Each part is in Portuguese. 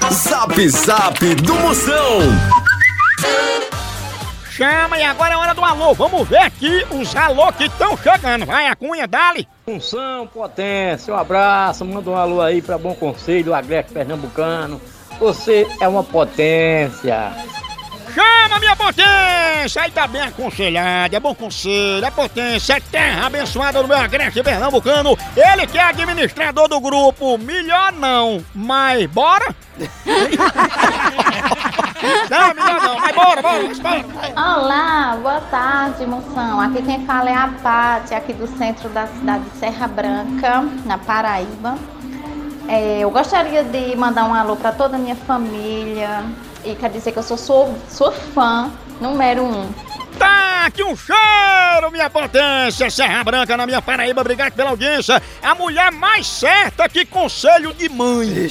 Zap Zap do Moção. Chama e agora é hora do alô. Vamos ver aqui os alô que estão chegando. Vai, a Cunha, dale. Moção, potência, um abraço, manda um alô aí pra Bom Conselho, Agreste Pernambucano. Você é uma potência. Chama, minha potência! Aí tá bem aconselhado, é bom conselho, é potência, é terra abençoada do meu Agreste Pernambucano. Ele que é administrador do grupo, melhor não, mas bora? Não, melhor não, mas bora. Olá, boa tarde, moção. Aqui quem fala é a Paty, aqui do centro da cidade de Serra Branca, na Paraíba. Eu gostaria de mandar um alô para toda a minha família e quer dizer que eu sou sua fã número 1. Tá aqui um cheiro, minha potência, Serra Branca na minha Paraíba, obrigado pela audiência. A mulher mais certa que conselho de mãe.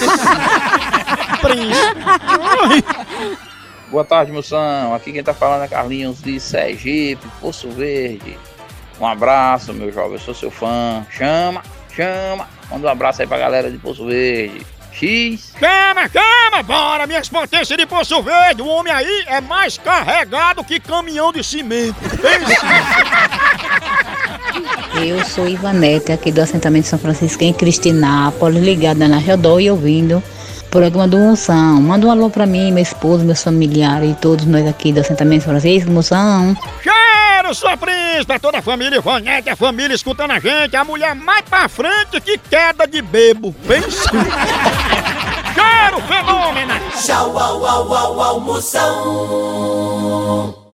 Boa tarde, moção. Aqui quem tá falando é Carlinhos de Sergipe, Poço Verde. Um abraço, meu jovem, eu sou seu fã. Chama. Manda um abraço aí pra galera de Poço Verde. X. Chama, bora, minhas potências de Poço Verde. O homem aí é mais carregado que caminhão de cimento. Eu sou Ivanete, aqui do assentamento São Francisco, em Cristinápolis, ligada na Rodó e ouvindo o programa do Moção. Manda um alô pra mim, meu esposo, meus familiares e todos nós aqui do assentamento São Francisco, Moção. Cheiro, sua príncipe, toda a família Ivanete, a família escutando a gente, a mulher mais pra frente que queda de bebo. Pensa. Cheiro, fenômeno. Tchau, au, Moção.